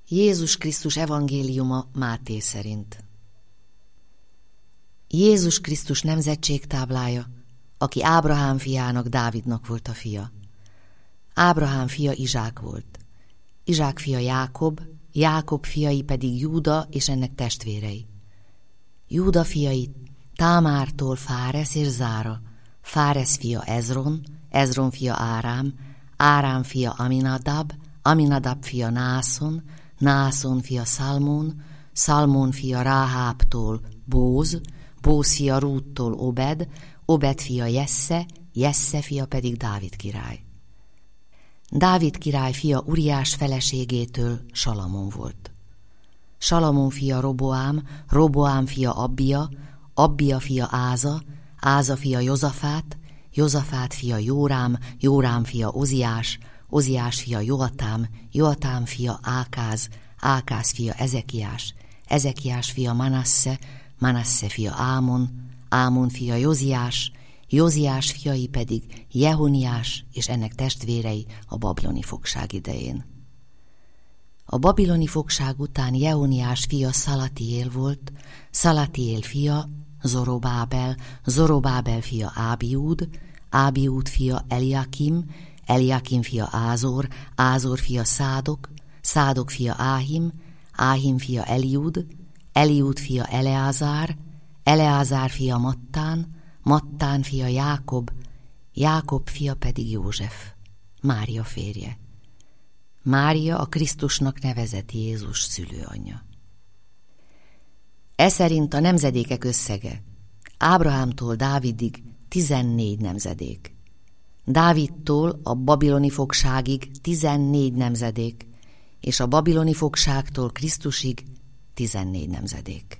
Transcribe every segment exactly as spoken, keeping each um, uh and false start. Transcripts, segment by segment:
Jézus Krisztus evangéliuma Máté szerint. Jézus Krisztus nemzetségtáblája, aki Ábrahám fiának, Dávidnak volt a fia. Ábrahám fia Izsák volt. Izsák fia Jákob, Jákob fiai pedig Júda és ennek testvérei. Júda fiai Támártól Fáresz és Zára, Fáresz fia Ezron, Ezron fia Árám, Árám fia Aminadab, Aminadab fia Nászon, Nászon fia Szalmón, Szalmón fia Ráhábtól Bóz, Bóz fia Rúttól Obed, Obed fia Jesse, Jesse fia pedig Dávid király. Dávid király fia Uriás feleségétől Salamon volt. Salamon fia Roboám, Roboám fia Abbia, Abbia fia Áza, Áza fia Jozafát, Jozafát fia Jórám, Jórám fia Oziás, Oziás fia Joatám, Joatám fia Ákáz, Ákáz fia Ezekiás, Ezekiás fia Manasse, Manasse fia Ámon, Ámon fia Józiás, Józiás fiai pedig Jehoniás és ennek testvérei a babiloni fogság idején. A babiloni fogság után Jehoniás fia Szalatiél volt, Szalatiél fia Zorobábel, Zorobábel fia Ábiúd, Ábiúd fia Eliakim, Eliakim fia Ázor, Ázor fia Szádok, Szádok fia Áhim, Áhim fia Eliud, Eliud fia Eleázár, Eleázár fia Mattán, Mattán fia Jákob, Jákob fia pedig József, Mária férje. Mária a Krisztusnak nevezett Jézus szülőanyja. E szerint a nemzedékek összege Ábrahámtól Dávidig tizennégy nemzedék, Dávidtól a babiloni fogságig tizennégy nemzedék, és a babiloni fogságtól Krisztusig tizennégy nemzedék.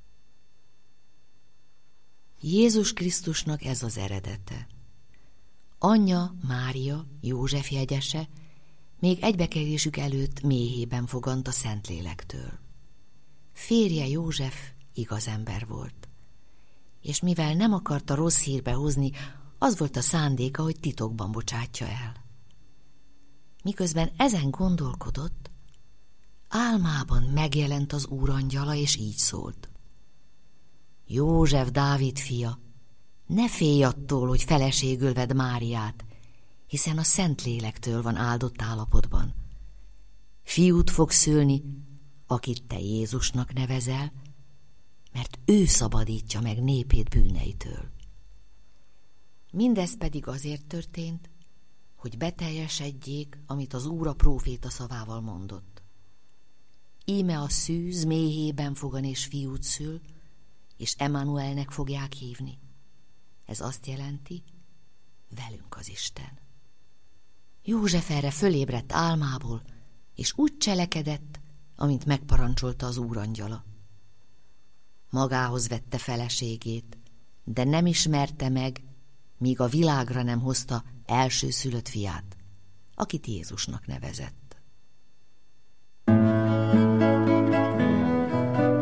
Jézus Krisztusnak ez az eredete. Anyja Mária, József jegyese, még egybekerülésük előtt méhében fogant a Szentlélektől. Férje József igaz ember volt, és mivel nem akarta rossz hírbe hozni, az volt a szándéka, hogy titokban bocsátja el. Miközben ezen gondolkodott, álmában megjelent az úrangyala, és így szólt: József, Dávid fia, ne félj attól, hogy feleségül vedd Máriát, hiszen a Szentlélektől van áldott állapotban. Fiút fog szülni, akit te Jézusnak nevezel, mert ő szabadítja meg népét bűneitől. Mindez pedig azért történt, hogy beteljesedjék, amit az Úr a próféta szavával mondott. Íme a szűz méhében fogan és fiút szül, és Emmanuelnek fogják hívni. Ez azt jelenti, velünk az Isten. József erre fölébredt álmából, és úgy cselekedett, amint megparancsolta az úrangyala. Magához vette feleségét, de nem ismerte meg, míg a világra nem hozta elsőszülött fiát, akit Jézusnak nevezett.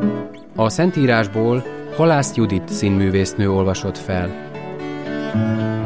A Szentírásból Halász Judit színművésznő olvasott fel.